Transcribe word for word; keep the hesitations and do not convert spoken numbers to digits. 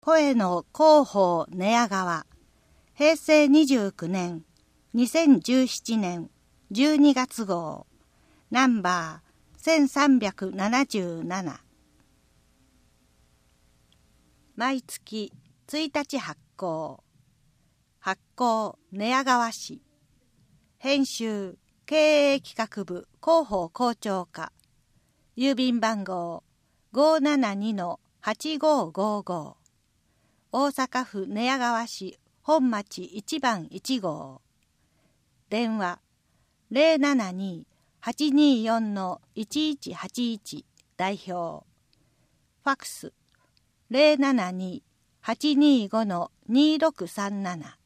声の広報寝屋川、平成にじゅうきゅうねん、にせんじゅうななねんじゅうにがつ号、ナンバーせんさんびゃくななじゅうなな。毎月ついたち発行。発行寝屋川市。編集経営企画部広報校長課。郵便番号 ごーななにのはちごーごーごー。大阪府寝屋川市本町いちばんいち号。電話 ゼロななにーはちにーよんのいちいちはちいち 代表。ファックス ゼロななにーはちにーごのにーろくさんなな。